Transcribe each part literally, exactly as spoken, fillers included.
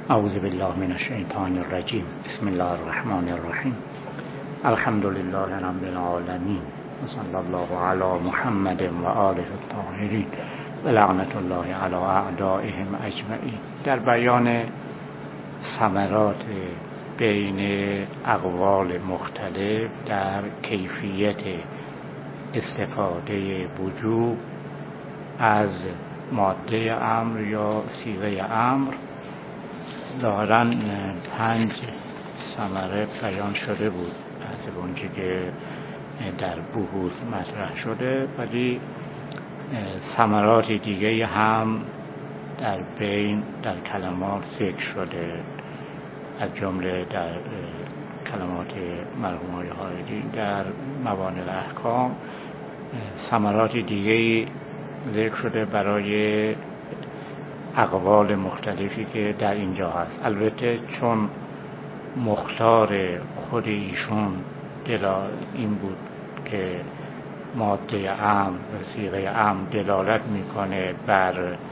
اعوذ بالله من الشیطان الرجیم. بسم الله الرحمن الرحیم. الحمد لله رب العالمین و صلی الله علی محمد و آله الطاهرین و لعنت الله علی اعدائهم اجمعین. در بیان ثمرات بین اقوال مختلف در کیفیت استفاده وجوب از ماده امر یا صیغه امر، ظاهراً پنج ثمره بیان شده بود از اونچه که در بحوث مطرح شده، ولی ثمرات دیگه هم در بین در کلمات ذکر شده، از جمله در کلمات مرحوم آقای حائری در موانع الاحکام ثمرات دیگه ذکر شده برای اقوال مختلفی که در اینجا هست. البته چون مختار خود ایشون دلا این بود که ماده امر و صیغه امر دلالت میکنه بر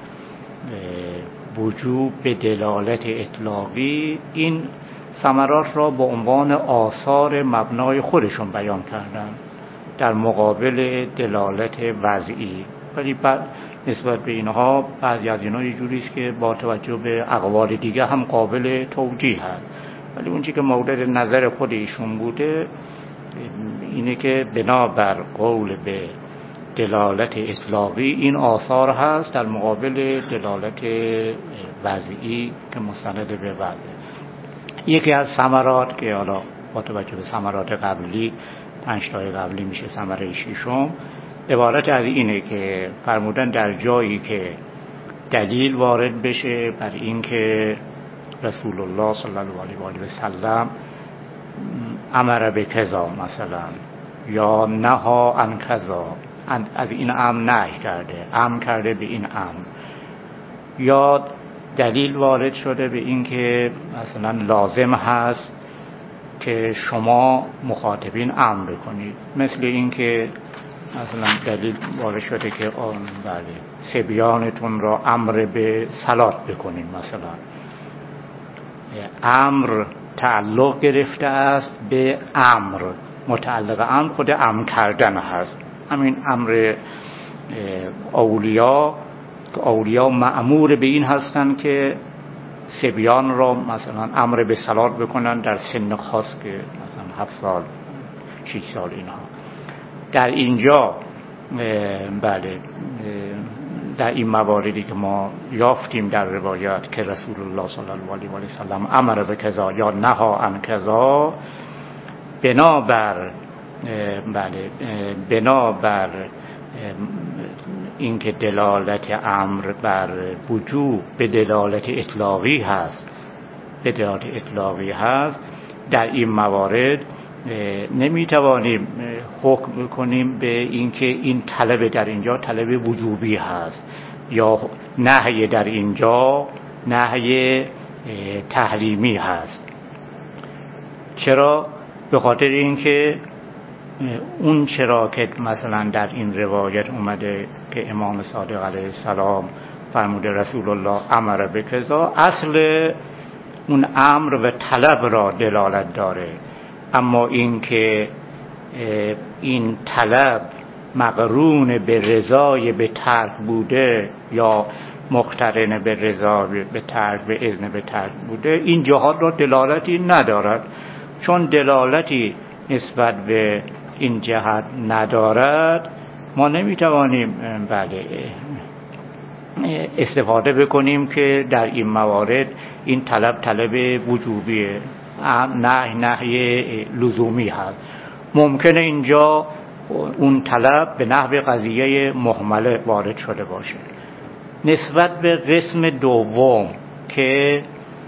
وجوب به دلالت اطلاقی، این ثمرات را به عنوان آثار مبنای خودشون بیان کردن در مقابل دلالت وضعی، ولی بعد نسبت به اینها بعضی از اینها یه جوری است که با توجه به اقوال دیگه هم قابل توجیه هست، ولی اون چیزی که مورد نظر خود ایشون بوده اینه که بنابر قول به دلالت اطلاقی این آثار هست در مقابل دلالت وضعی که مستند به وضع. یکی از ثمرات که حالا با توجه به ثمرات قبلی پنج تای قبلی میشه ثمره ششم، عبارت از اینه که فرمودن در جایی که دلیل وارد بشه بر این که رسول الله صلی الله علیه و آله و سلم امر به کذا مثلا یا نها عن کذا، از این امر نهی کرده، امر کرده به این امر، یا دلیل وارد شده به این که مثلا لازم هست که شما مخاطبین امر بکنید، مثل این که مثلا دلیل وارد شده که آن بله صبیانتون را امر به صلات بکنید، مثلا امر تعلق گرفته است به امر، متعلق امر خود امر کردن هست. همین امر اولیا که اولیا مأمور به این هستند که صبیان را مثلا امر به صلات بکنن در سن خاص که مثلا هفت سال شش سال اینها. در اینجا بله در این مواردی که ما یافتیم در روایات که رسول الله صلی الله علیه و سلم امر به کذا یا نها عن کذا، بنابر بله بنابر اینکه دلالت امر بر وجوب به دلالت اطلاقی هست به دلالت اطلاقی هست در این موارد نمیتوانیم حکم کنیم به اینکه این طلب در اینجا طلب وجوبی هست یا نهی در اینجا نهی تحریمی هست. چرا؟ به خاطر اینکه اون چرا که مثلا در این روایت اومده که امام صادق علیه السلام فرموده رسول الله امر به کذا، اصل اون امر و طلب را دلالت داره، اما این که این طلب مقرون به رضای به ترک بوده یا مقترن به رضا به ترک به اذن به ترک بوده، این جهات را دلالتی ندارد. چون دلالتی نسبت به این جهت ندارد، ما نمیتوانیم بله استفاده بکنیم که در این موارد این طلب طلب وجوبیه، نه نهی لزومی هست. ممکنه اینجا اون طلب به نحو قضیه مهمله وارد شده باشه. نسبت به قسم دوم که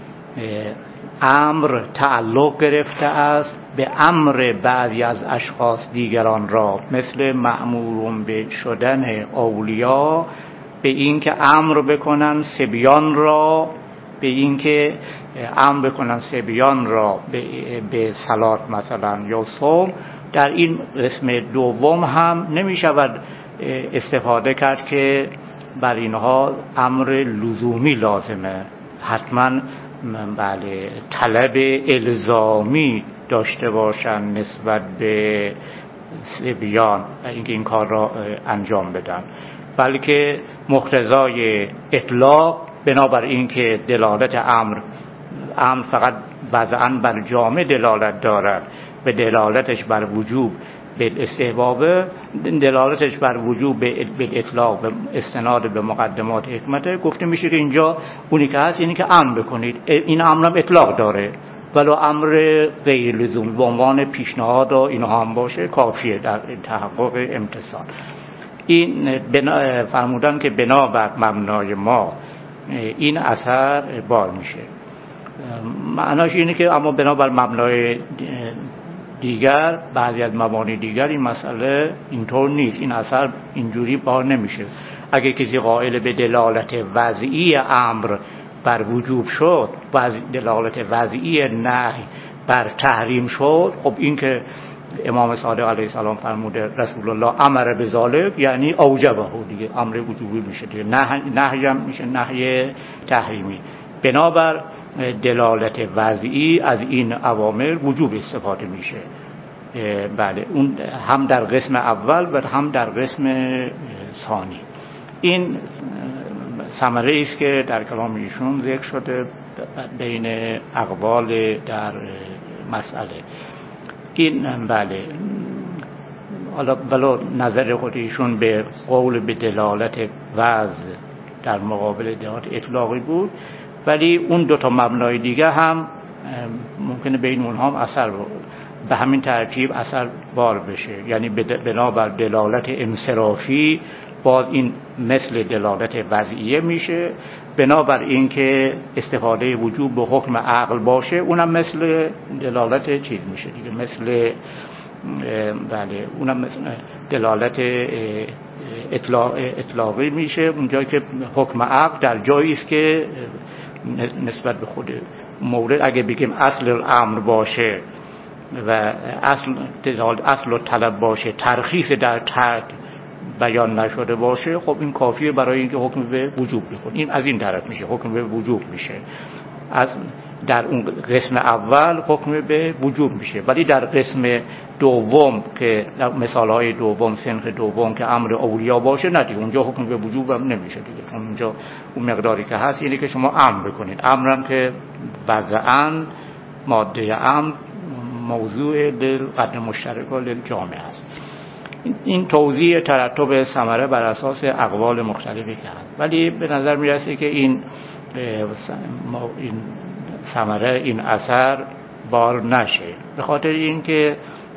امر تعلق گرفته است به امر بعضی از اشخاص دیگران را، مثل مأمورون به شدن اولیا به این که امر بکنن صبیان را به این که امر بکنن صبیان را به, به صلات مثلا یا صوم، در این قسم دوم هم نمی شود استفاده کرد که بر اینها امر لزومی لازمه، حتما بله طلب الزامی داشته باشن نسبت به صبیان اینکه این کار را انجام بدن، بلکه مقتضای اطلاق بنابر اینکه دلالت امر امر فقط وضعاً بر جامع دلالت دارد و دلالتش بر وجوب به استحباب، دلالتش بر وجوب به اطلاق و استناد به مقدمات حکمت، گفته میشه که اینجا اونی که هست اینی که امر بکنید. این امرم اطلاق داره ولو امر غیر لزومی به عنوان پیشنهاد و اینها هم باشه کافیه در تحقق امتثال. این فرمودن که بنابر مبنای ما این اثر بار میشه. معناش اینه که اما بنابر مبنای دیگر بعضی از مبانی دیگر این مسئله اینطور نیست، این اثر اینجوری بار نمیشه. اگه کسی قائل به دلالت وضعی امر بر وجوب شد و دلالت وضعی نهی بر تحریم شد، خب این که امام صادق علیه السلام فرموده رسول الله امر به ذالک یعنی اوجبه دیگه، امر وجوبی میشه دیگه، نهی هم میشه نهی تحریمی. بنابر دلالت وضعی از این اوامر وجوب استفاده میشه. بله اون هم در قسم اول و هم در قسم ثانی. این ثمره است که در کلام ایشون ذکر شده بین اقوال در مسئله. این بله حالا بلا نظر خود ایشون به قول به دلالت وضع در مقابل دلالت اطلاقی بود، ولی اون دو تا مبنای دیگه هم ممکنه بین اونها هم اثر به همین ترتیب اثر بار بشه. یعنی بنابر دلالت انصرافی باز این مثل دلالت وضعیه میشه، بنابر این که استفاده وجوب به حکم عقل باشه اونم مثل دلالت چیز میشه دیگه، مثل بله اونم مثل دلالت اطلاق اطلاقی میشه، اونجایی که حکم عقل در جایی است که نسبت به خود مورد اگه بگیم اصل الامر باشه و اصل اصل طلب باشه، ترخیص در ترک بیان نشده باشه، خب این کافیه برای اینکه حکم به وجوب بکنه. این از این طرف میشه حکم به وجوب میشه، از در اون قسم اول حکم به وجوب میشه. ولی در قسم دوم که مثالهای دوم سنخ دوم که امر اولیا باشه نه دیگه، اونجا حکم به وجوب هم نمیشه دیگه. اونجا اون مقداری که هست اینه که شما امر بکنید، امرم که وضعاً ماده امر موضوع دل قدر مشترک و جامع است. این توضیح ترتب ثمره بر اساس اقوال مختلفی که هست، ولی به نظر میرسه که این این ثمره این اثر بار نشه، به خاطر اینکه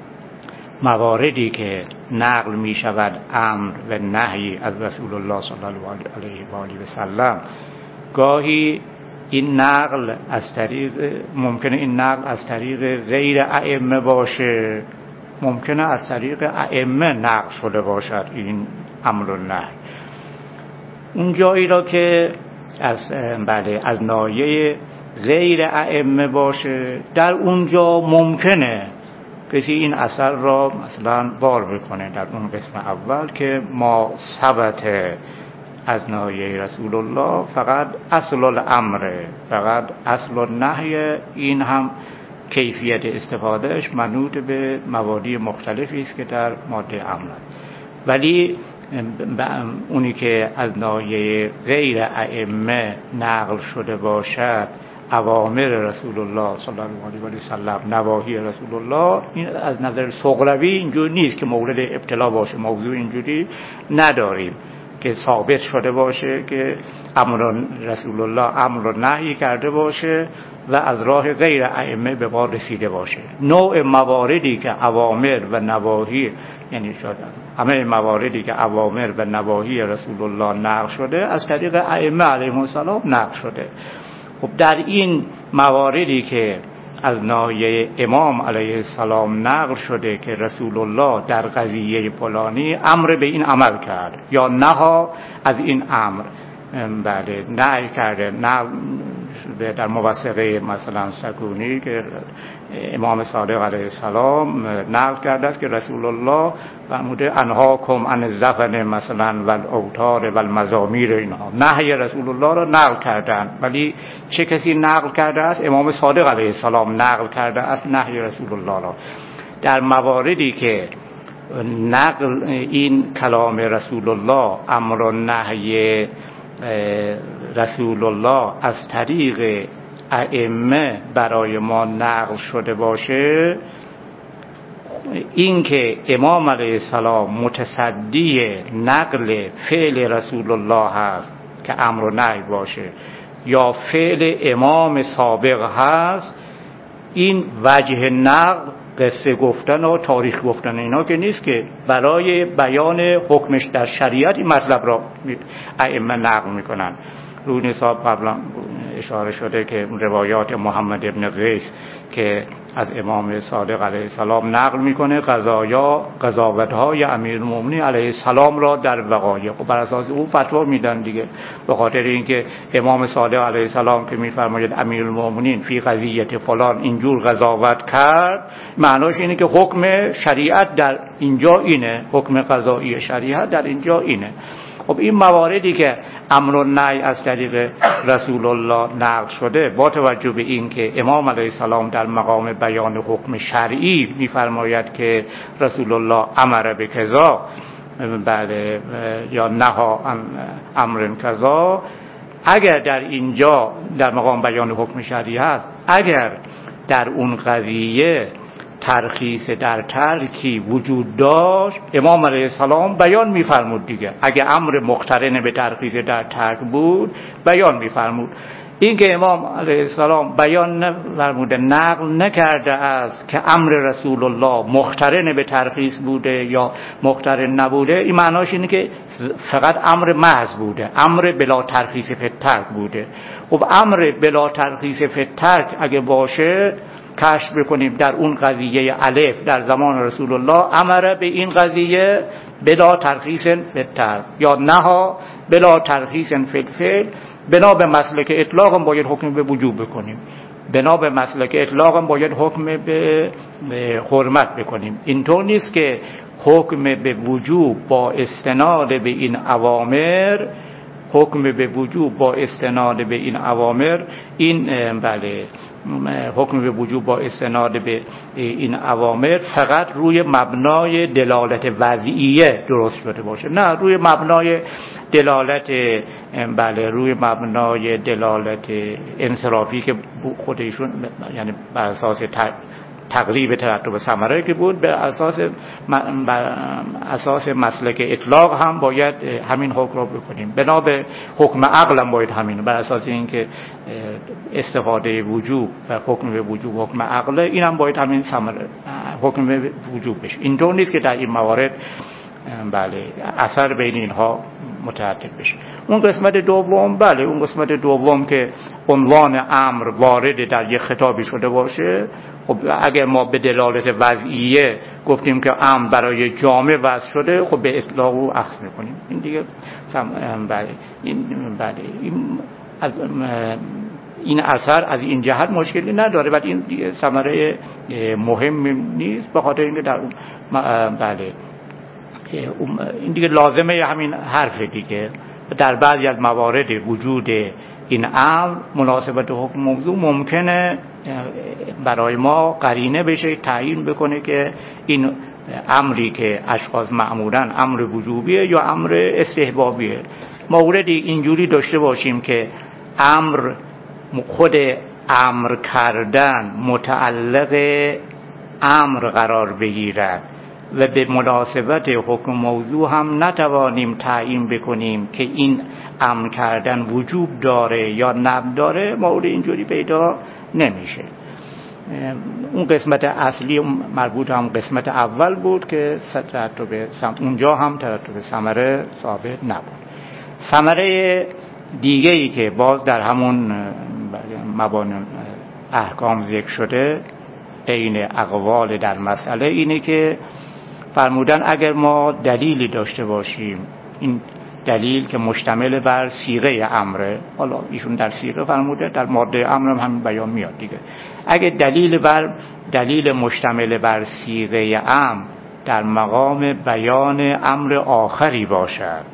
مواردی که نقل می شود امر و نهی از رسول الله صلی الله علیه و آله و سلم، گاهی این نقل از طریق ممکنه این نقل از طریق غیر ائمه باشه، ممکنه از طریق ائمه نقل شده باشد این امر و نهی. اون جایی را که از بله از ناحیه غیر ائمه باشه، در اونجا ممکنه کسی این اثر را مثلا بار بکنه در اون قسم اول که ما ثبت از ناحیه رسول الله فقط اصل الامر فقط اصل النهی، این هم کیفیت استفادهش منوط به مواردی مختلفی است که در ماده امر است. ولی اونی که از ناحیه غیر ائمه نقل شده باشد، اوامر رسول الله صلی الله علیه و سلم، نواهی رسول الله، این از نظر صغروی اینجوری نیست که مورد ابتلا باشه، موضوع اینجوری نداریم که ثابت شده باشه که امر رسول الله امر و نهی کرده باشه و از راه غیر ائمه به بار رسیده باشه. نوع مواردی که اوامر و نواهی یعنی شده همه مواردی که اوامر و نواهی رسول الله نقل شده از طریق ائمه علیهم السلام نقل شده. خب در این مواردی که از ناحیه امام علیه السلام نقل شده که رسول الله در قضیه فلانی امر به این عمل کرد یا نهی از این امر، بله نهی کرده، نه در موثقه مثلا سکونی که امام صادق علیه السلام نقل کرده است که رسول الله فرموده انهاکم عن الزفن مثلا و الاوتار و المزامیر، اینها نهی رسول الله را نقل کردن. ولی چه کسی نقل کرده است؟ امام صادق علیه السلام نقل کرده است نهی رسول الله را. در مواردی که نقل این کلام رسول الله، امر و نهی رسول الله از طریق ائمه برای ما نقل شده باشه، این که امام علیه السلام متصدی نقل فعل رسول الله هست که امر و نهی باشه یا فعل امام سابق هست، این وجه نقل قصه گفتن و تاریخ گفتن اینا که نیست، که برای بیان حکمش در شریعت این مطلب را ائمه نقل میکنن. روی نصاب قبلا اشاره شده که روایات محمد ابن قیس که از امام صادق علیه السلام نقل میکنه قضایا قضاوت‌های امیرالمومنین علیه السلام را در وقایع، خب بر اساس اون فتوا میدن دیگه. به خاطر اینکه امام صادق علیه السلام که میفرماید امیرالمومنین فی قضیه فلان اینجور قضاوت کرد، معناش اینه که حکم شریعت در اینجا اینه، حکم قضایی شریعت در اینجا اینه. خب این مواردی که امر و نهی از طریق رسول الله نقل شده، با توجه به این که امام علیه السلام در مقام بیان حکم شرعی میفرماید که رسول الله امر به کذا بله یا نهی عن امر کذا، اگر در اینجا در مقام بیان حکم شرعی هست، اگر در اون قضیه ترخیص در ترکی وجود داشت، امام علیه السلام بیان میفرمود دیگه. اگه امر مقترن به ترخیص در ترک بود بیان میفرمود. این که امام علیه السلام بیان نفرموده، نقل نکرده است که امر رسول الله مقترن به ترخیص بوده یا مقترن نبوده، این معناش اینه که فقط امر محض بوده، امر بلا ترخیص فی الترک بوده. خب امر بلا ترخیص فی الترک اگه باشه، کشف بکنیم در اون قضیه الف در زمان رسول الله امر به این قضیه بلا ترخیص فی الترک یا نها بلا ترخیص فی الفعل، بنا به مسلک اطلاق هم باید حکم به وجوب بکنیم، بنا به مسلک اطلاق هم باید حکم به حرمت بکنیم. اینطور نیست که حکم به وجوب با استناد به این اوامر، حکم به وجوب با استناد به این اوامر این بله حکم به وجوب با استناد به این اوامر فقط روی مبنای دلالت وضعیه درست شده باشه، نه روی مبنای دلالت بله روی مبنای دلالت انصرافی که خودشون یعنی بر اساس تقریب ترتب ثمره که بود، به اساس بر اساس مسلک اطلاق هم باید همین حکم رو بکنیم. بنا به حکم عقل هم باید همین، بر اساس اینکه استفاده وجوب و حکم به وجوب حکم عقله، این هم باید همین ثمره حکم به وجوب بشه. اینطور نیست که در این موارد بله اثر بین اینها مترتب بشه. اون قسمت دوم بله اون قسمت دوم که عنوان امر وارد در یک خطابی شده باشه، خب اگر ما به دلالت وضعیه گفتیم که امر برای جامع وضع شده، خب به اطلاق او اخذ میکنیم. این دیگه بله این بله این از این اثر از این جهت مشکلی نداره، ولی این دیگه ثمره مهم نیست، به خاطر اینکه در بله این دیگه لازمه همین حرف دیگه. در بعضی از موارد وجود این امر مناسبت حکم موضوع ممکنه برای ما قرینه بشه، تعیین بکنه که این امری که اشخاص مأمورن امر وجوبیه یا امر استحبابیه. موردی اینجوری داشته باشیم که امر خود امر کردن متعلق امر قرار بگیرد و به مناسبت حکم موضوع هم نتوانیم تعیین بکنیم که این امر کردن وجوب داره یا نداره، مورد اینجوری پیدا نمیشه. اون قسمت اصلی مربوط هم قسمت اول بود که ترتب اونجا هم ترتب ثمره ثابت نبود. ثمره دیگه ای که باز در همون مبانی احکام ذکر شده این اقوال در مسئله اینه که فرمودن اگر ما دلیلی داشته باشیم این دلیل که مشتمل بر صیغه امره، حالا ایشون در صیغه فرموده، در ماده امر هم همین بیان میاد دیگه. اگه دلیل بر دلیل مشتمل بر صیغه امر در مقام بیان امر آخری باشد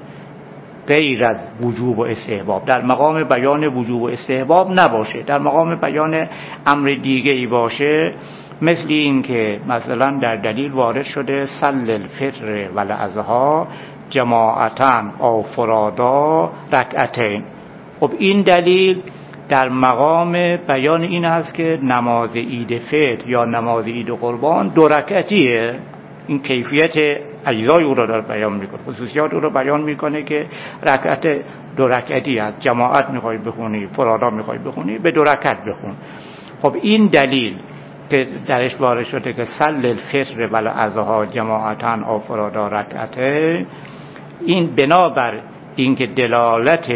غیر از وجوب و استحباب، در مقام بیان وجوب و استحباب نباشه، در مقام بیان امر دیگه ای باشه، مثل این که مثلا در دلیل وارد شده سل الفطر و الاضحی جماعتاً او فرادا رکعتین. خب این دلیل در مقام بیان این هست که نماز عید فطر یا نماز عید قربان دو رکعتیه. این کیفیت اجزای او را داره بیان میکنه، خصوصیات او را بیان میکنه که رکعت دو رکعتی هست، جماعت میخوای بخونی، فرادا میخوای بخونی، به دو رکعت بخون. خب این دلیل که درش وارد شده که سل الفطر و الاضحی جماعتاً او فرادا رکعته، این بنابر اینکه دلالت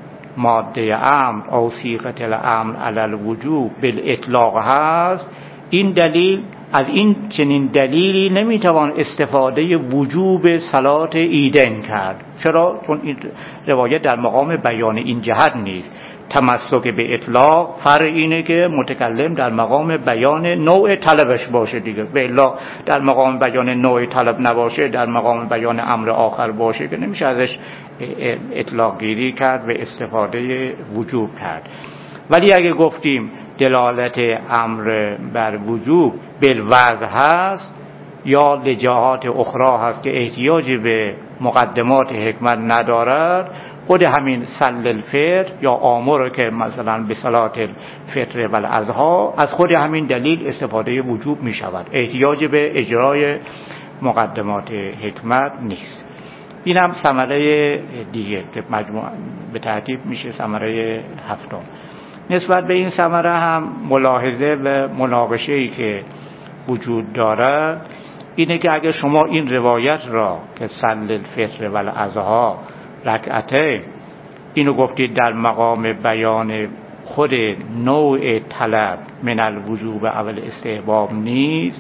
ماده امر او صیغه الامر علی الوجوب بالاطلاق هست، این دلیل از این چنین دلیلی نمیتوان استفاده وجوب صلات عیدین کرد. چرا؟ چون این روایت در مقام بیان این جهت نیست. تمسک به اطلاق فرع اینه که متکلم در مقام بیان نوع طلبش باشه دیگه. به الا در مقام بیان نوع طلب نباشه، در مقام بیان امر آخر باشه که نمیشه ازش اطلاق گیری کرد و استفاده وجوب کرد. ولی اگه گفتیم دلالت امر بر وجوب بالوضع هست یا لجهات اخرى هست که احتیاج به مقدمات حکمت ندارد، خود همین سل الفطر یا آمر که مثلا به صلات الفطر و الاضحی از خود همین دلیل استفاده وجوب می شود، احتیاج به اجرای مقدمات حکمت نیست. این هم ثمره دیگه که مجموع به ترتیب میشه ثمره هفتم. نسبت به این ثمره هم ملاحظه و مناقشه‌ای که وجود دارد اینه که اگر شما این روایت را که سل الفطر و الاضحی رکعته اینو گفتید در مقام بیان خود نوع طلب من الوجوب اول استحباب نیست،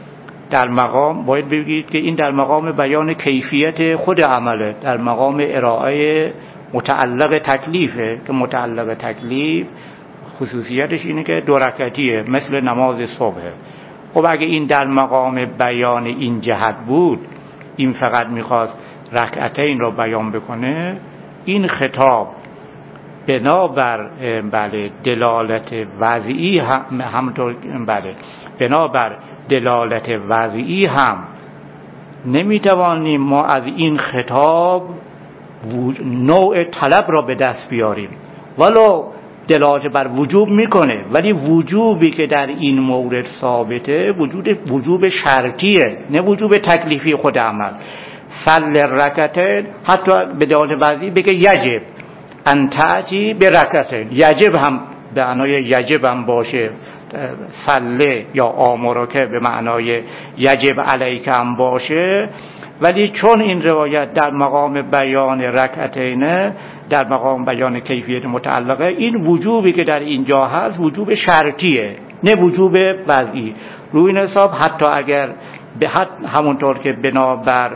در مقام باید بگید که این در مقام بیان کیفیت خود عمله، در مقام ارائه متعلق تکلیفه که متعلق تکلیف خصوصیتش اینه که دو رکعتیه مثل نماز صبح. خب اگه این در مقام بیان این جهت بود، این فقط میخواست رکعتین رو بیان بکنه، این خطاب بنابر بله دلالت وضعی هم همونطور بله بنابر دلالت وضعی هم نمیتوانیم ما از این خطاب نوع طلب را به دست بیاریم، ولو دلالت بر وجوب میکنه، ولی وجوبی که در این مورد ثابته وجود وجوب شرطیه، نه وجوب تکلیفی خود عمل. سل رکعتین حتی به دلالت وضعی بگه یجب ان تأتی به رکعتین، یجب هم به معنای یجب هم باشه، سله یا آمرکه به معنای یجب علیک هم باشه، ولی چون این روایت در مقام بیان رکعتین، در مقام بیان کیفیت متعلقه، این وجوبی که در اینجا هست وجوب شرطیه نه وجوب وضعی. روی این حساب حتی اگر به حد همونطور که بنابر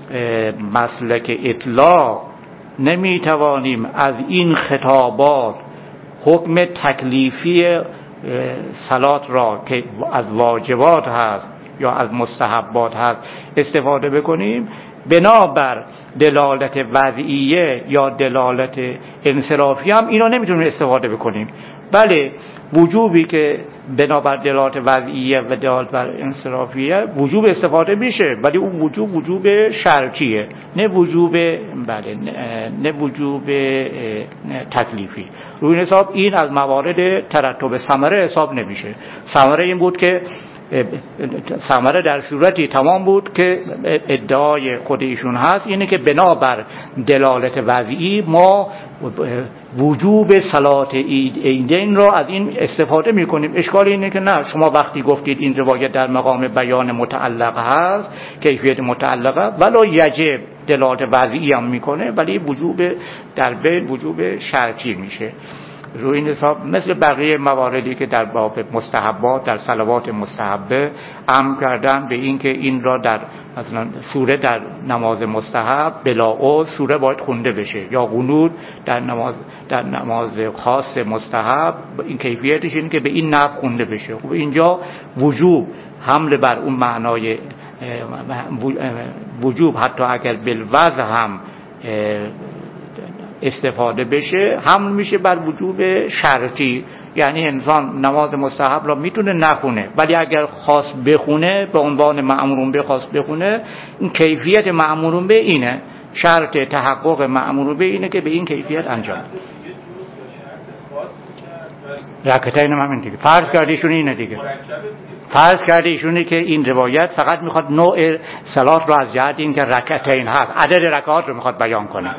مسلک اطلاق نمیتوانیم از این خطابات حکم تکلیفی صلات را که از واجبات هست یا از مستحبات هست استفاده بکنیم، بنابر دلالت وضعیه یا دلالت انصرافی هم اینا نمیتونیم استفاده بکنیم. بله وجوبی که بنابر دلالت وضعیه و دلالت بر انصرافیه وجوب استفاده میشه، ولی اون وجوب وجوب شرطیه نه وجوب بله نه وجوب تکلیفی. روی این حساب این از موارد ترتب ثمره حساب نمیشه. ثمره این بود که ثمره در صورتی تمام بود که ادعای خود ایشون هست اینه که بنابر دلالت وضعی ما وجوب صلات عیدین را از این استفاده میکنیم. اشکال اینه که نه، شما وقتی گفتید این روایت در مقام بیان متعلق هست، کیفیت متعلقه، ولو یجب دلالت وضعی هم میکنه، ولی وجوب در بین وجوب شرطی میشه. روی این حساب مثل بقیه مواردی که در باب مستحبات در صلوات مستحبه امر کردن به این که این را در مثلا سوره در نماز مستحب بلا عذر سوره باید خونده بشه، یا قنوت در نماز در نماز خاص مستحب این کیفیتش اینه که به این نحو خونده بشه. خب اینجا وجوب حمل بر اون معنای وجوب حتی اگر بالوضع هم استفاده بشه حمل میشه بر وجوب شرطی، یعنی انسان نماز مستحب را میتونه نخونه ولی اگر خواست بخونه به عنوان مأمورون به خواست بخونه این کیفیت مأمورون به اینه، شرط تحقق مأمورون به اینه که به این کیفیت انجام رکعتین هم همین دیگه فرض کردیشون اینه دیگه فرض کرده ایشونه که این روایت فقط میخواد نوع صلات رو از جهت این که رکعتین هست عدد رکعات رو میخواد بیان کنه.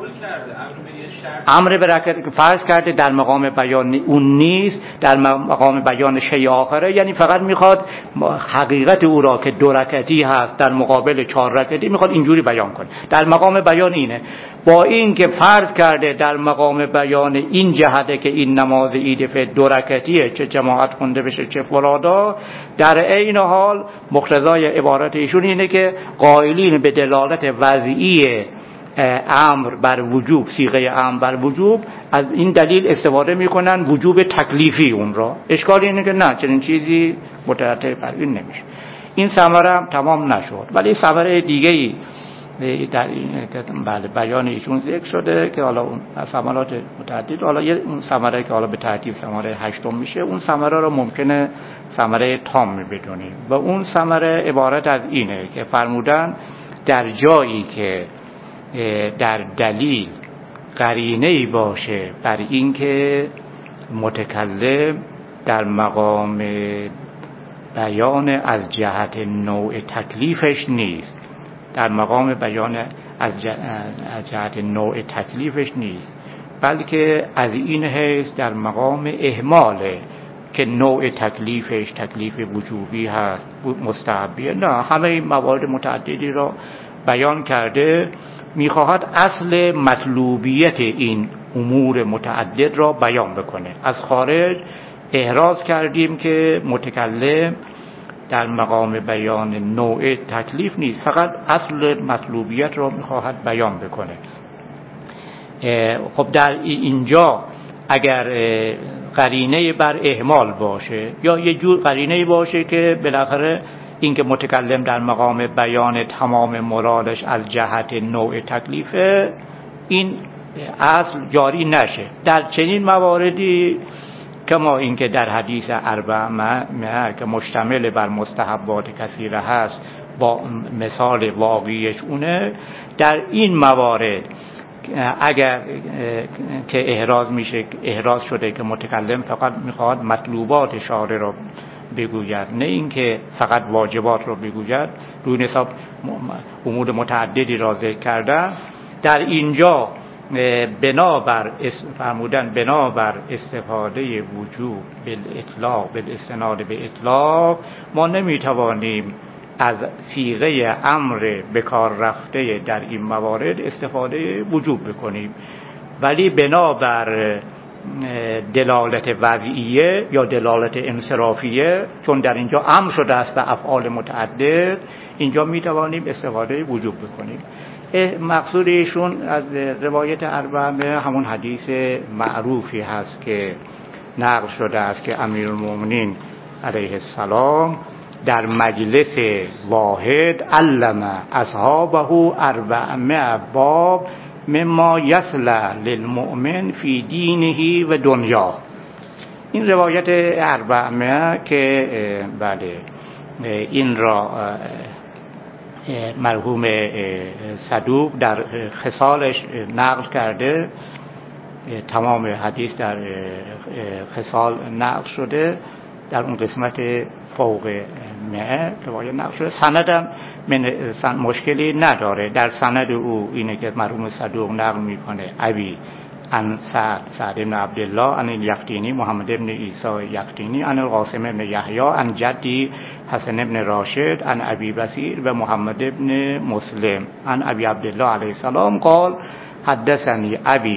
امر به رکعت فرض کرده در مقام بیان اون نیست، در مقام بیان شیء آخره، یعنی فقط میخواد حقیقت او را که دو رکعتی هست در مقابل چهار رکعتی میخواد اینجوری بیان کنه. در مقام بیان اینه، با این که فرض کرده در مقام بیان این جهته که این نماز عید فطر دو رکعتیه چه جماعت خونده بشه چه فلادا، در عین حال مقتضای عبارت ایشون اینه که قائلین به دلالت وضعی امر بر وجوب صیغه امر بر وجوب از این دلیل استفاده میکنن وجوب تکلیفی اون را. اشکال اینه که نه چنین چیزی مترتب بر این نمیشه. این ثمره هم تمام نشد ولی ثمره دیگه‌ای در این بله بیان ایشون ذکر شده که حالا اون ثمرات متعدد، حالا یه اون ثمره که حالا به ترتیب ثمره هشتم میشه، اون ثمره رو ممکنه ثمره تام بدونیم و اون ثمره عبارت از اینه که فرمودن در جایی که در دلیل قرینه‌ای باشه بر این که متکلم در مقام بیان از جهت نوع تکلیفش نیست، در مقام بیان از جهت نوع تکلیفش نیست بلکه از این حیث در مقام اهماله که نوع تکلیفش تکلیف وجوبی هست مستحبیه. نه، همه این موارد متعددی را بیان کرده، میخواهد اصل مطلوبیت این امور متعدد را بیان بکنه. از خارج احراز کردیم که متکلم در مقام بیان نوع تکلیف نیست، فقط اصل مطلوبیت را میخواهد بیان بکنه. خب در اینجا اگر قرینه بر اهمال باشه یا یه جور قرینه باشه که بالاخره اینکه متکلم در مقام بیان تمام مرادش از جهت نوع تکلیفه، این اصل جاری نشه. در چنین مواردی کما اینکه در حدیث اربعه که مشتمل بر مستحبات کثیره هست با مثال واقعیش اونه، در این موارد اگر که احراز میشه احراز شده که متکلم فقط میخواد مطلوبات شارع را بگوید نه اینکه فقط واجبات را بگوید، روی حساب امور متعددی را ذکر کردن، در اینجا بنابر فرمودن بنابر استفاده وجوب بالاطلاق بالاستناد به اطلاق ما نمیتوانیم از صیغه امر به کار رفته در این موارد استفاده وجوب بکنیم، ولی بنابر دلالت وضعیه یا دلالت انصرافیه، چون در اینجا امر شده است و افعال متعدد، اینجا میتوانیم استفاده وجوب بکنیم. مقصود ایشون از روایت اربعه همون حدیث معروفی هست که نقل شده است که امیرالمومنین علیه السلام در مجلس واحد علم اصحابه اربعمائة باب مما یصلح للمؤمن فی دینه و دنیا. این روایت اربعمائة که بله این را مرحوم صدوق در خصالش نقل کرده، تمام حدیث در خصال نقل شده، در اون قسمت فوق مئه روایت نقل شده. سندم من سند مشکلی نداره، در سند او اینه که مرحوم صدوق نقل میکنه ابی عن سعد سعد بن عبدالله عن الیقطینی محمد بن عیسی یقطینی عن القاسم بن یحیی عن جدی حسن بن راشد عن ابی بصیر و محمد بن مسلم عن ابی عبدالله علیه السلام قال حدثنی ابی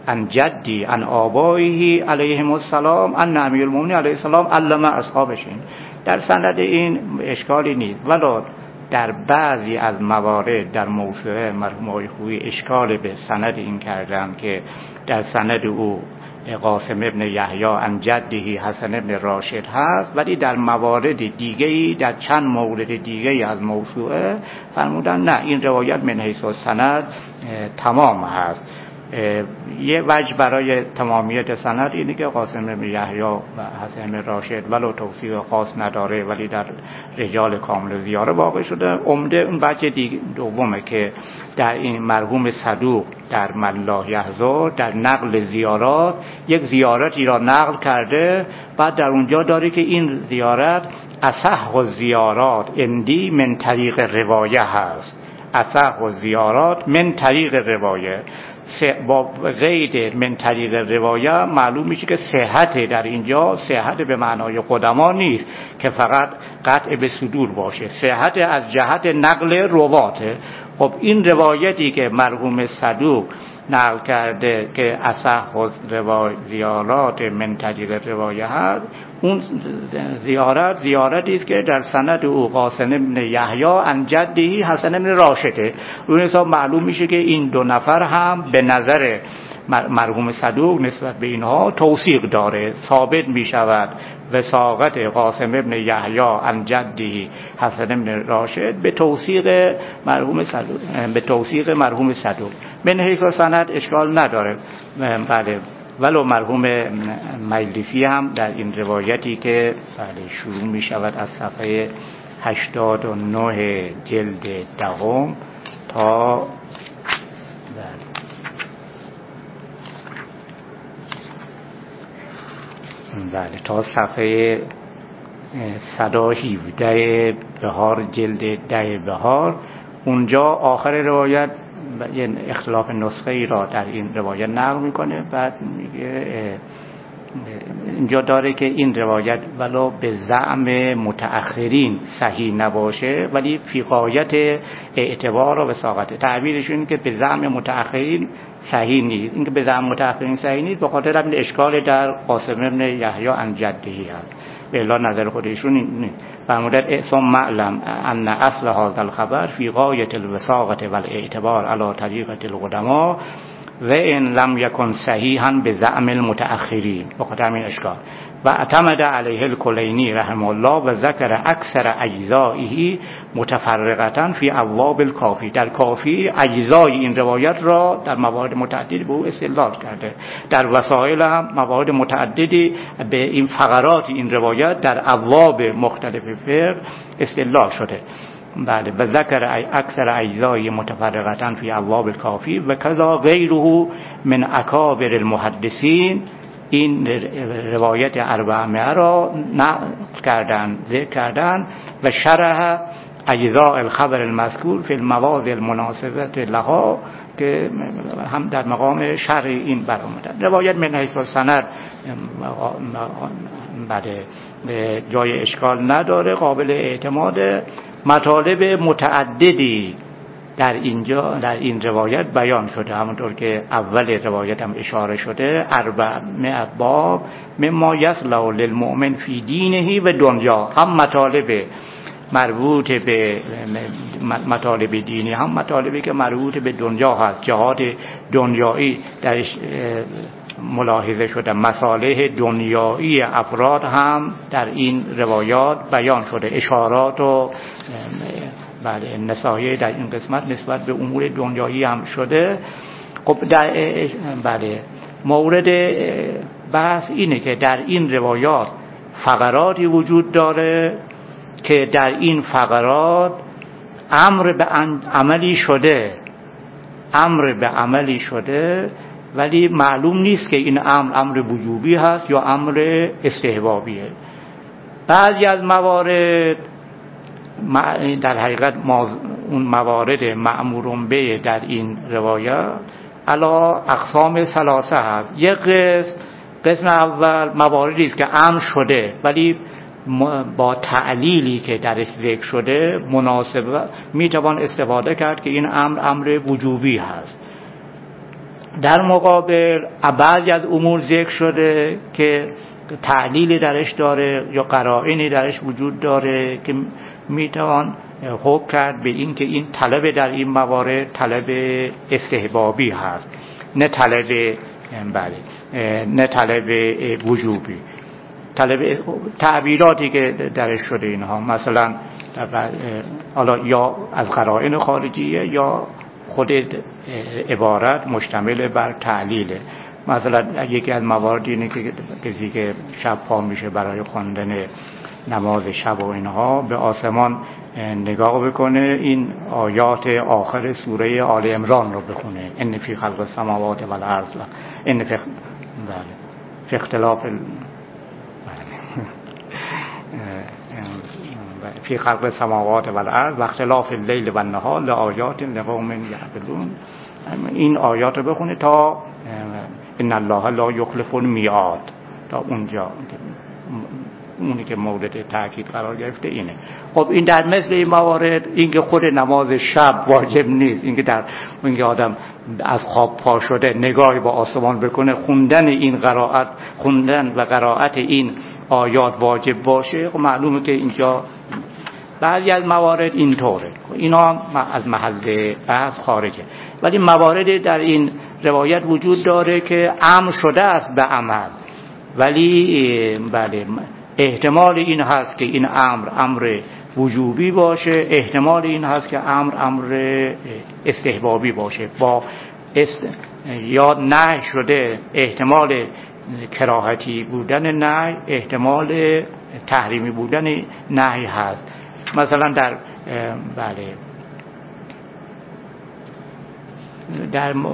عن جدی عن آبائه علیهم السلام ان امیرالمومنین علیه السلام علم اصحابشین. در سند این اشکالی نیست، ولی در بعضی از موارد در موسوعه مرحوم آقای خویی اشکال به سند این کردن که در سند او قاسم ابن یحیی عن جده حسن ابن راشد هست، ولی در موارد دیگه‌ای در چند مورد دیگه‌ای از موسوعه فرمودن نه، این روایت من حیث السند تمام هست. یه وجه برای تمامیت سند اینه که قاسم ابن یحیی و حسن ابن راشد ولو توثیق خاص نداره ولی در رجال کامل زیاره واقع شده. عمده اون وجه دومه که در این مرحوم صدوق در من لا یحظر در نقل زیارات یک زیارتی را نقل کرده، بعد در اونجا داره که این زیارت اصح و زیارات اندی من طریق روایه هست. اصح و زیارات من طریق روایه، با غیر من طریق روایه معلوم میشه که صحت در اینجا صحت به معنای قدما نیست که فقط قطع به صدور باشه، صحت از جهت نقل رواته. خب این روایتی که مرحوم صدوق نقل کرده که اصح و زیارات من طریق روایه هست، اون زیارت زیارتی است که در سند او قاسم ابن یحیی عن جده حسن ابن راشده. اون حساب معلوم میشه که این دو نفر هم به نظر مرحوم صدوق نسبت به اینها توثیق داره، ثابت میشود وثاقت قاسم ابن یحیی عن جده حسن ابن راشد به توثیق مرحوم صدوق به توثیق مرحوم صدوق. من حیث سند اشکال نداره. بله، ولو مرحوم مجلسی هم در این روایتی که بله شروع می شود از صفحه هشتاد و نه جلد دهم تا بله بله تا صفحه صد و هفده بهار جلد ده بهار، اونجا آخر روایت یه اختلاف نسخه ای را در این روایت نقل میکنه. بعد میگه اینجا داره که این روایت ولو به زعم متأخرین صحیح نباشه ولی فی غایت اعتبار و وثاقت. تعبیرشون که به زعم متأخرین صحیح نیست، اینکه به زعم متأخرین صحیح نیست به خاطر همین اشکال در قاسم ابن یحیی عن جدهی هست. به الا نظر خودشون نیست. فرمودن ثم معلم ان اصل هذا الخبر فی غایت الوثاقت و الاعتبار علی طریقة القدماء و ان لم یکن صحیحا به زعم المتأخرین. بخاطر همین اشکال و اعتمد علیه الکلینی رحمه الله و ذکر اکثر اجزائه متفرقتا فی ابواب الکافی. در کافی اجزای این روایت را در موارد متعددی به او استدلال کرده. در وسائل هم موارد متعددی به این فقرات این روایت در ابواب مختلف فقه استدلال شده. بله، و ذکر اکثر اجزای متفرقتا فی ابواب الکافی و کذا غیره من اکابر المحدثین. این روایت اربعمائه را نقل کردن ذکر کردن و شرح اجزاء الخبر المذکور فی المواضع المناسبه لها که هم در مقام شرح این برآمدن. روایت من حیث السند بله جای اشکال نداره، قابل اعتماده. مطالب متعددی در اینجا در این روایت بیان شده، همونطور که اول روایت هم اشاره شده. اربعمائه باب مما یصلح للمؤمن فی دینه و دنیا، هم مطالب مربوط به مطالب دینی هم مطالبی که مربوط به دنیا هست، جهات دنیایی درش ملاحظه شده. مصالح دنیایی افراد هم در این روایات بیان شده، اشارات و بله نصایح در این قسمت نسبت به امور دنیایی هم شده. خب در بله مورد بحث اینه که در این روایات فقراتی وجود داره که در این فقرات امر به عملی شده امر به عملی شده ولی معلوم نیست که این امر امر وجوبی هست یا امر استحبابیه. بعضی از موارد در حقیقت اون موارد مأمورون به در این روایت علا اقسام ثلاثه هست. یک قسم قسم اول مواردی است که امر شده ولی با تعلیلی که درش ذکر شده مناسب میتوان استفاده کرد که این امر امر وجوبی هست. در مقابل بعضی از امور ذکر شده که تعلیلی درش داره یا قرائنی درش وجود داره که میتوان حکم کرد به این که این طلب در این موارد طلب استحبابی هست، نه طلب بله نه طلب وجوبی. طلب تعبیراتی که درش شده اینها مثلا حالا یا از قرائن خارجیه یا خود عبارت مشتمل بر تعلیله. مثلا یکی از موارد اینه که کسی که شب پا میشه برای خواندن نماز شب و اینها به آسمان نگاه بکنه، این آیات آخر سوره آل عمران رو بخونه، ان فی خلق السماوات و الارض ان فی فی اختلاف فی خلق السماوات و الارض و اختلاف اللیل و النهار لآیات لقوم یعقلون. این آیات رو بخونه تا ان الله لا یخلف المیعاد، تا اونجا اونی که مورد تاکید قرار گرفته اینه. خب این در مثل این موارد این که خود نماز شب واجب نیست، این که در این که آدم از خواب پا شده نگاهی با آسمان بکنه، خوندن این قرائت خوندن و قرائت این آیات واجب باشه، خب معلومه که اینجا بعضی از موارد اینطوره، اینا از محل بحث خارجه. ولی مواردی در این روایت وجود داره که امر شده است به عمل، ولی بله احتمال این هست که این امر امر وجوبی باشه، احتمال این هست که امر امر استحبابی باشه. با است... یا نهی شده احتمال کراهتی بودن نهی، احتمال تحریمی بودن نهی هست. مثلا در بله در, م...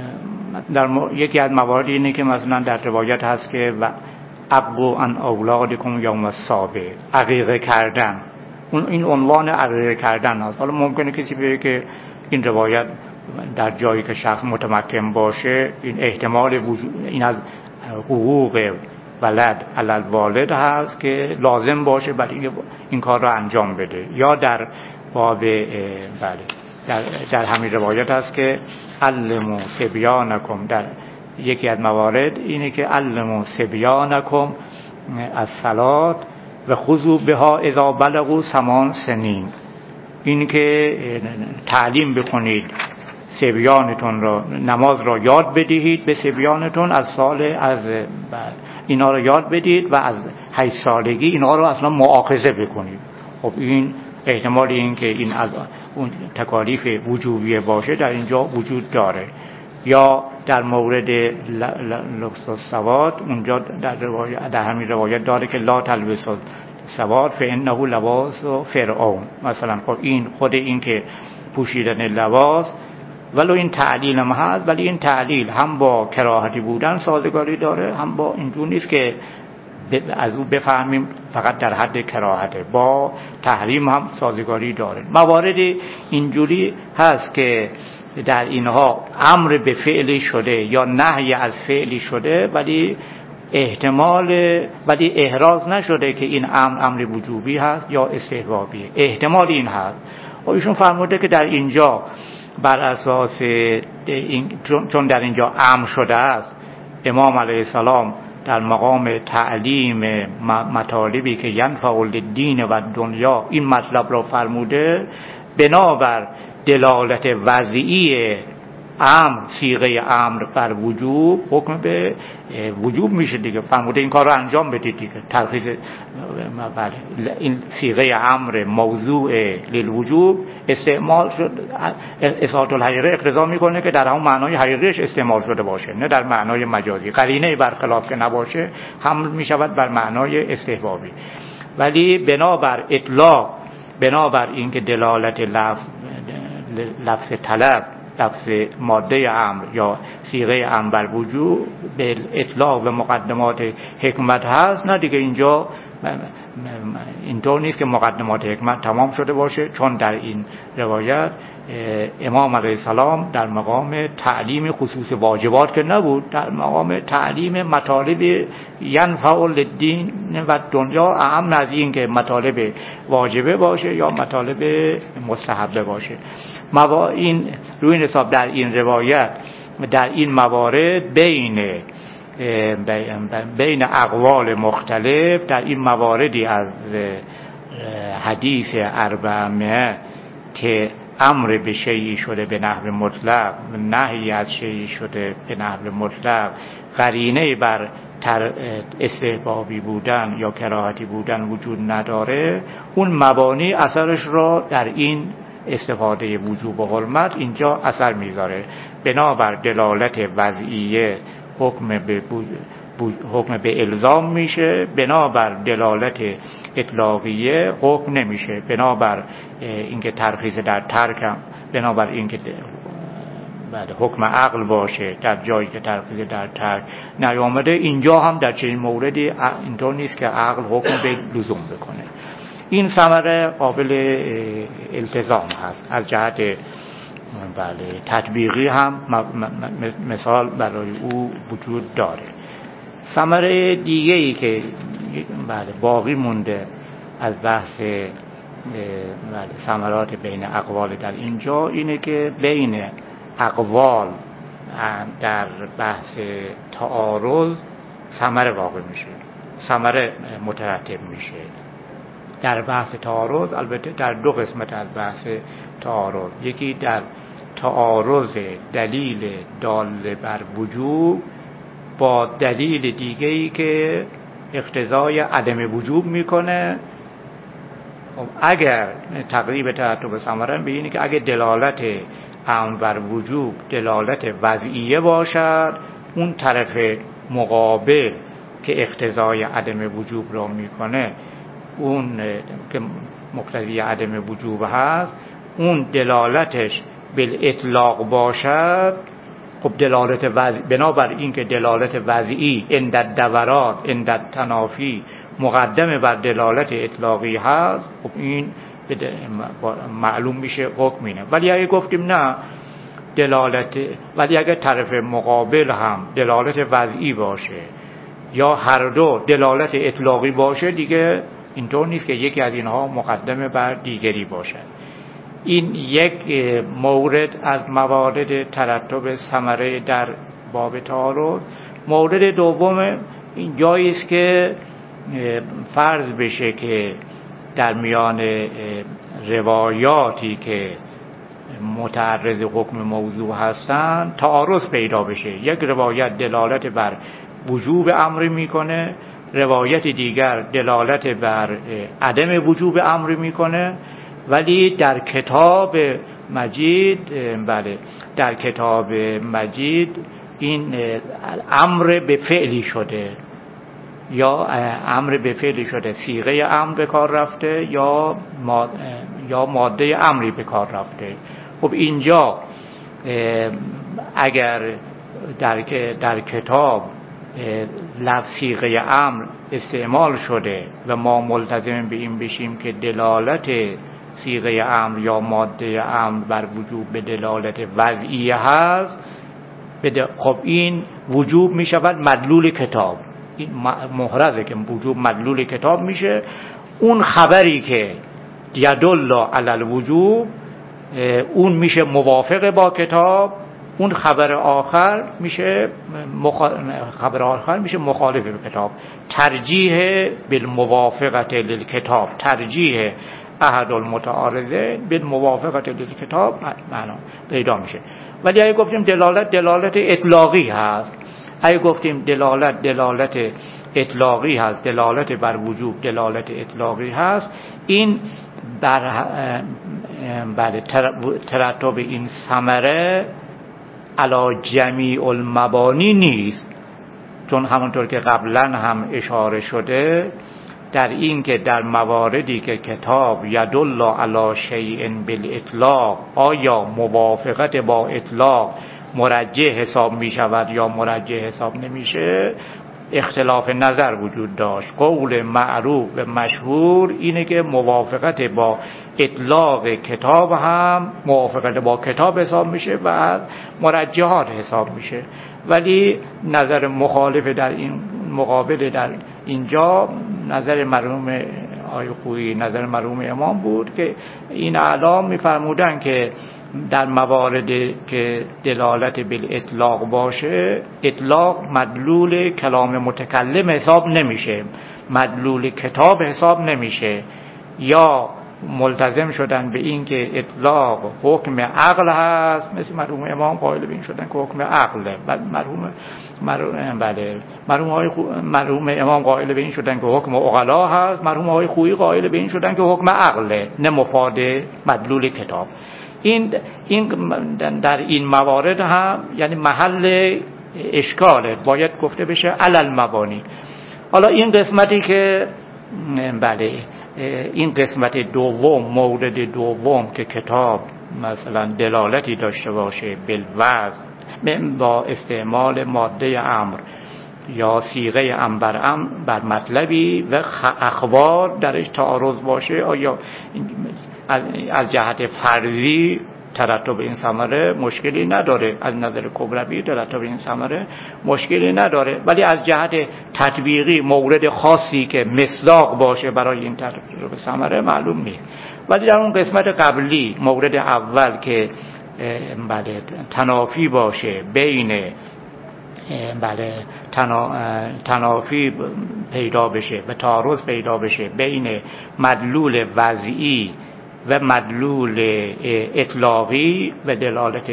در م... یکی از موارد اینه که مثلا در روایت هست که و ابقوا عن اولادکم یوم السابع، عقیقه کردن، اون این عنوان عقیقه کردن هست. حالا ممکنه کسی بگه که این روایت در جایی که شخص متمکن باشه این احتمال وجود این از حقوق ولد علی الوالد هست که لازم باشه برای این, این کار رو انجام بده. یا در باب بله در, در همین روایت هست که علموا صبیانکم، در یکی از موارد اینه که علموا صبیانکم الصلاة و خذوا بها اذا بلغوا ثمان سنین، این که تعلیم بکنید صبیانتون رو، نماز رو یاد بدهید به صبیانتون از سال از اینا رو یاد بدید و از هشت سالگی اینا رو اصلا مؤاخذه بکنید. خب این احتمال این که این از اون تکالیف وجوبی باشه در اینجا وجود داره. یا در مورد لبس السواد اونجا در روایت در همین روایت داره که لا تلبس السواد فانه لباس فرعون. مثلا خب این خود این که پوشیدن لباس ولو این تعلیل هم هست، ولی این تعلیل هم با کراهتی بودن سازگاری داره، هم با اینجور نیست که از او بفهمیم فقط در حد کراهته، با تحریم هم سازگاری داره. موارد اینجوری هست که در اینها امر به فعلی شده یا نهی از فعلی شده، ولی احتمال ولی احراز نشده که این امر امر وجوبی هست یا استحبابی. احتمال این هست. و ایشون فرموده که در اینجا بر اساس این چون در اینجا امر شده است، امام علیه السلام در مقام تعلیم مطالبی که ینفع الدین و دنیا این مطلب را فرموده، بنابر دلالت وضعی امر، صیغه امر بر وجوب، حکم به وجوب میشه دیگه. فرموده این کار رو انجام بدید دیگه. تلخیص بله این صیغه امر موضوع للوجوب استعمال شد، اثبات الحقیقه اقتضا میکنه که در همون معنای حقیقیش استعمال شده باشه، نه در معنای مجازی. قرینه برخلاف که نباشه حمل میشود بر معنای استحبابی. ولی بنابر اطلاق، بنابر اینکه دلالت لفظ لفظ طلب، لفظ ماده امر یا صیغه امر بر وجوب به اطلاق و مقدمات حکمت هست، نه دیگه اینجا اینطور نیست که مقدمات حکمت تمام شده باشه، چون در این روایت امام علیه السلام در مقام تعلیم خصوص واجبات که نبود، در مقام تعلیم مطالب ینفع الدین و دنیا، اهم از این که مطالب واجبه باشه یا مطالب مستحبه باشه. ما این روی این حساب در این روایت در این موارد بین بین اقوال مختلف در این مواردی از حدیث اربعمائه که امر به شیئی شده به نحو مطلق، نهی از شیئی شده به نحو مطلق، قرینه بر تر استحبابی بودن یا کراهتی بودن وجود نداره، اون مبانی اثرش را در این استفاده وجوب و حرمت اینجا اثر میذاره. بنابر دلالت وضعیه حکم به حکم به الزام میشه، بنابر دلالت اطلاقیه حکم نمیشه. بنابر اینکه ترخیص در ترک هم بنابر اینکه بعد حکم عقل باشه در جایی که ترخیص در ترک نیامده، اینجا هم در چنین موردی اینطور نیست که عقل حکم به لزوم بکنه. این ثمره قابل التزام هست از جهت بله تطبیقی هم مثال برای او وجود داره. ثمره دیگه ای که بله باقی مونده از بحث بله ثمرات بین اقوال در اینجا اینه که بین اقوال در بحث تعارض ثمره واقع میشه، ثمره مترتب میشه. در بحث تعارض البته در دو قسمت از بحث تعارض، یکی در تعارض دلیل دال بر وجوب با دلیل دیگه‌ای که اقتضای عدم وجوب میکنه. اگر تقریب ترتب ثمره به اینه که اگه دلالت امر بر وجوب دلالت وضعیه باشد، اون طرف مقابل که اقتضای عدم وجوب را میکنه، اون که مقتضی عدم وجوب هست، اون دلالتش بالاطلاق باشد. خب دلالت وضعی، بنابر این که دلالت وضعی عند الدورات عند التنافی مقدمه بر دلالت اطلاقی هست، خب این معلوم میشه حکم اینه. ولی اگه گفتیم نه دلالت، ولی اگه طرف مقابل هم دلالت وضعی باشه یا هر دو دلالت اطلاقی باشه، دیگه اینطور نیست که یکی از اینها مقدمه بر دیگری باشد. این یک مورد از موارد ترتب ثمره در باب تعارض. مورد دوم این جایی است که فرض بشه که در میان روایاتی که متعرض حکم موضوع هستند تعارض پیدا بشه. یک روایت دلالت بر وجوب امر میکنه، روایت دیگر دلالت بر عدم وجوب امر میکنه، ولی در کتاب مجید بله در کتاب مجید این امر به فعلی شده یا امر به فعلی شده، صیغه امر به کار رفته یا ماده یا ماده امری به کار رفته. خب اینجا اگر در در کتاب لفظ صیغه امر استعمال شده و ما ملتزم به این بشیم که دلالت صیغه امر یا ماده امر بر وجوب به دلالت وضعیه هست، خب این وجوب می شود مدلول کتاب. این محرزه که وجوب مدلول کتاب میشه. اون خبری که یدل علی الوجوب اون میشه موافق با کتاب، اون خبر آخر میشه مخ... خبر آخر میشه مخالف به کتاب. ترجیح بالموافقت للکتاب، ترجیح احد المتعارضه بالموافقت للکتاب معنا پیدا میشه. ولی اگه گفتیم دلالت دلالت اطلاقی هست، اگه گفتیم دلالت دلالت اطلاقی هست، دلالت بر وجوب دلالت اطلاقی هست، این بر بله ترتب این ثمره علی جمیع المبانی نیست، چون همونطور که قبلا هم اشاره شده در این که در مواردی که کتاب یدل علی شیء بالاطلاق آیا موافقت با اطلاق مرجح حساب می شود یا مرجح حساب نمیشه، اختلاف نظر وجود داشت. قول معروف و مشهور اینه که موافقت با اطلاق کتاب هم موافقت با کتاب حساب میشه و از مرجحات حساب میشه. ولی نظر مخالف در این مقابل در اینجا نظر مرحوم آقای خویی، نظر مرحوم امام بود که این اعلام میفرمودن که در مواردی که دلالت بالاطلاق باشه، اطلاق مدلول کلام متکلم حساب نمیشه، مدلول کتاب حساب نمیشه، یا ملتزم شدن به این که اطلاق حکم عقل هست، مثل مرحوم امام قائل به این شدن که حکم عقله، بعد مرحوم مرحوم بله مرحوم های خو... مرحوم امام قائل به این شدن که حکم عقلا هست، مرحوم های خویی قائل به این شدن که حکم عقله، نه مفاد مدلول کتاب. این این در این موارد هم یعنی محل اشکاله، باید گفته بشه علل مبانی. حالا این قسمتی که بله این قسمت دوم، مورد دوم که کتاب مثلا دلالتی داشته باشه بالوزن با استعمال ماده امر یا صیغه امر بر امر بر مطلبی و اخبار درش تعارض باشه، آیا از جهت فرضی ترتب این ثمره مشکلی نداره، از نظر کبروی ترتب این ثمره مشکلی نداره، ولی از جهت تطبیقی مورد خاصی که مصداق باشه برای این ترتب ثمره معلوم نیست. ولی در اون قسمت قبلی، مورد اول که بله تنافی باشه بین بله تنا... تنافی پیدا بشه و تعارض پیدا بشه بین مدلول وضعی و مدلول اطلاقی و دلالت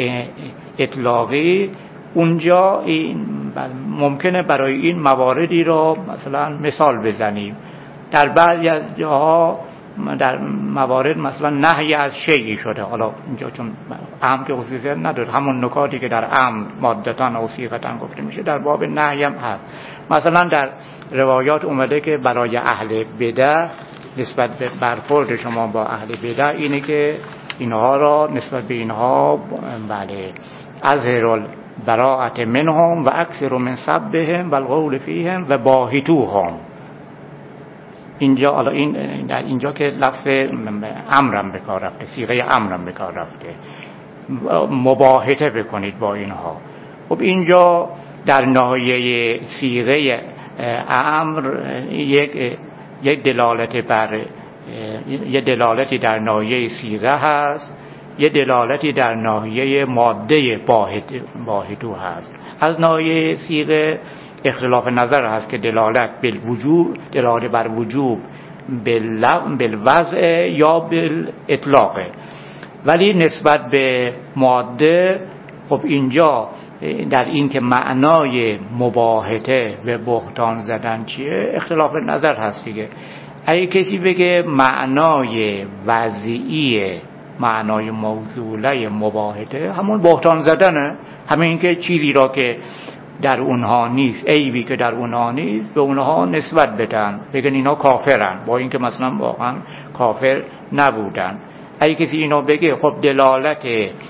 اطلاقی، اونجا این ممکنه برای این مواردی رو مثلا مثال بزنیم. در بعضی از جاها در موارد مثلا نهی از شیئی شده، حالا اینجا چون امر که خصوصیت نداره، همون نکاتی که در امر مادتان و صیغتان گفته میشه در باب نهی هم هست. مثلا در روایات اومده که برای اهل بدع نسبت به برخورد شما با اهل بدع اینه که اینها را نسبت به اینها بله اظهر البراءة منهم و اکثر من سبهم و القول فیهم و باهتوهم. اینجا حالا این در اینجا که لفظ امرم به کار رفته، صیغه امرم به کار رفته، مباهته بکنید با اینها. خب اینجا در ناحیه صیغه امر یک یک دلالت بر یک دلالتی در ناحیه صیغه هست، یک دلالتی در ناحیه ماده باهت باهتو هست. از ناحیه صیغه اختلاف نظر هست که دلالت بالوجوب، دلالت بر وجوب بالوضع یا بالاطلاق، ولی نسبت به ماده خب اینجا در این که معنای مباهته و بهتان زدن چیه اختلاف نظر هست دیگه. اگه کسی بگه معنای وضعی، معنای موصوله مباهته همون بهتان زدنه، همین این که چیزی را که در اونها نیست، عیبی که در اونها نیست به اونها نسبت بدن، بگن اینا کافرن با اینکه مثلا واقعا کافر نبودن. اگه کسی اینا بگه خب دلالت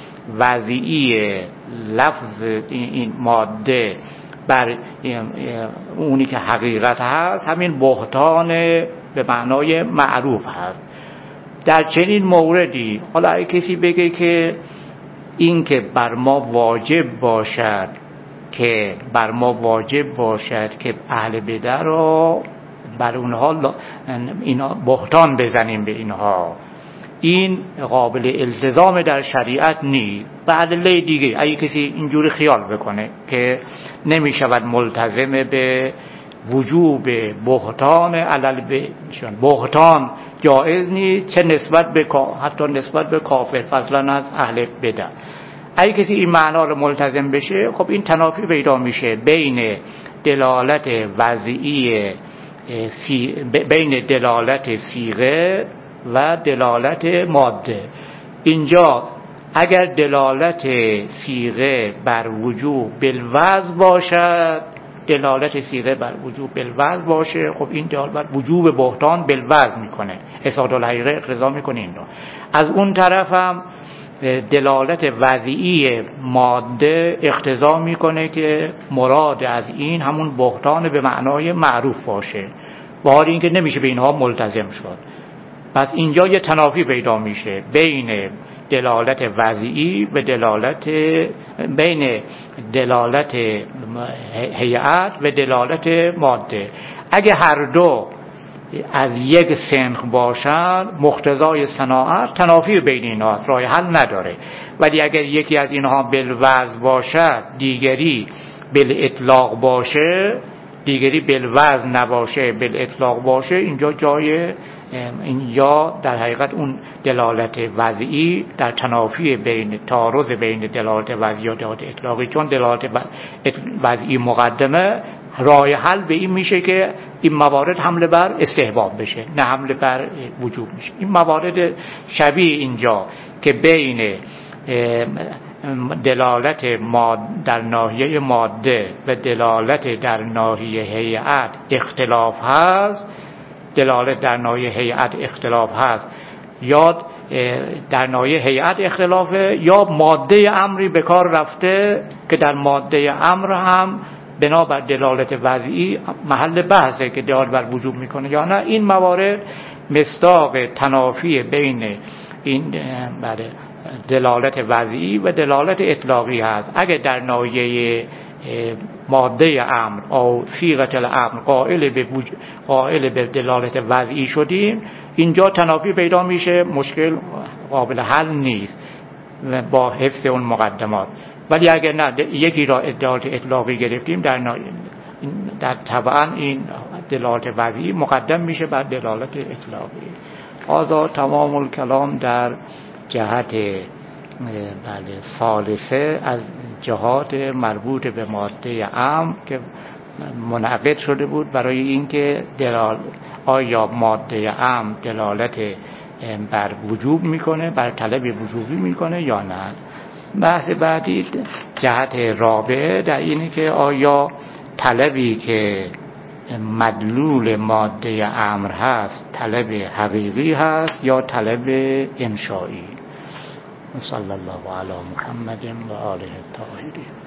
وضعی لفظ این ماده بر اونی که حقیقت هست همین بهتان به معنای معروف هست. در چنین موردی حالا اگه کسی بگه که این که بر ما واجب باشد که بر ما واجب باشد که اهل بدع را بر اونها اینا بهتان بزنیم به اینها، این قابل التزام در شریعت نیست. بعد لی دیگه اگه کسی اینجوری خیال بکنه که نمیشود ملتزم به وجوب بهتان علل بهشون، بهتان جایز نیست چه نسبت به حتی نسبت به کافر فضلا از اهل بدع، اگه کسی این معنا رو ملتزم بشه خب این تنافی پیدا میشه بین دلالت وضعی بین دلالت صیغه و دلالت ماده. اینجا اگر دلالت صیغه بر وجوب بالوضع باشد، دلالت صیغه بر وجوب بالوضع باشه، خب این دلالت بر وجوب بهتان بالوضع میکنه، اساد الحقیقه اقتضا میکنه این رو. از اون طرف هم دلالت وضعی ماده اقتضا میکنه که مراد از این همون بهتان به معنای معروف باشه، با حال اینکه نمیشه به اینها ملتزم شد. پس اینجا یه تنافی پیدا میشه بین دلالت وضعی و دلالت بین دلالت هیئت و دلالت ماده. اگه هر دو از یک سنخ باشند مقتضای صناعت تنافی بین اینها راه حل نداره. ولی اگر یکی از اینها بالوزن باشد دیگری بالاطلاق باشه، دیگری بالوزن نباشه بالاطلاق باشه، اینجا جای اینجا در حقیقت اون دلالت وضعی در تنافی بین تعارض بین دلالت وضعی و دلالت اطلاقی، چون دلالت وضعی مقدمه، راه حل به این میشه که این موارد حمله بر استحباب بشه نه حمله بر وجوب میشه. این موارد شبیه اینجا که بین دلالت ماده در ناحیه ماده و دلالت در ناحیه هیئت اختلاف هست، دلالت در ناحیه هیئت اختلاف هست یا در ناحیه هیئت اختلافه، یا ماده امری به کار رفته که در ماده امر هم بنابر دلالت وضعی محل بحثه که دلالت بر وجوب میکنه یا نه. این موارد مصداق تنافی بین این بله دلالت وضعی و دلالت اطلاقی هست. اگه در ناحیه ماده امر او صیغه الامر قائل به وجود قائل به دلالت وضعی شدیم، اینجا تنافی پیدا میشه، مشکل قابل حل نیست با حفظ اون مقدمات. ولی اگر نه یکی را دلالت اطلاقی گرفتیم، در در طبعا این دلالت وضعی مقدم میشه بر دلالت اطلاقی. هذا تمام الکلام در جهت بله ثالثه از جهات مربوط به ماده امر که منعقد شده بود برای اینکه دلال آیا ماده امر دلالت بر وجوب میکنه، بر طلب وجوبی میکنه یا نه. بحث بعدی جهت رابعه در اینه که آیا طلبی که مدلول ماده امر هست طلب حقیقی هست یا طلب انشایی. صلی الله علی محمد و آله الطاهرین.